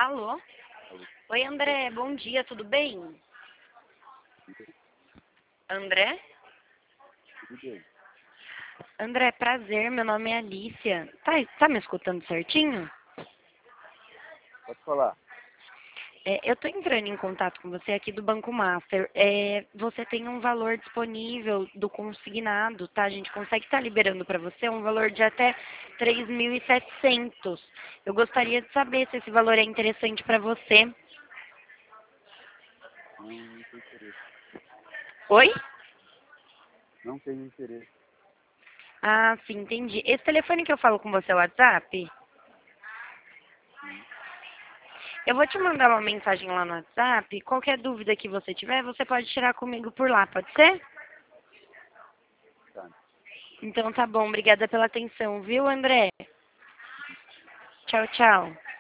Alô? Alô, Oi, André. Bom dia, tudo bem? André? tudo bem? André, prazer. Meu nome é Alicia. Tá me escutando certinho? Pode falar. Eu tô entrando em contato com você aqui do Banco Master. Você tem um valor disponível do consignado, tá? A gente consegue estar liberando para você um valor de até 3.700. Eu gostaria de saber se esse valor é interessante para você. Não tem interesse. Oi? Não tenho interesse. Ah, sim, entendi. Esse telefone que eu falo com você é o WhatsApp? Sim, Eu vou te mandar uma mensagem lá no WhatsApp. Qualquer dúvida que você tiver, você pode tirar comigo por lá, pode ser? tá. Então tá bom, obrigada pela atenção, viu, André? Tchau, tchau.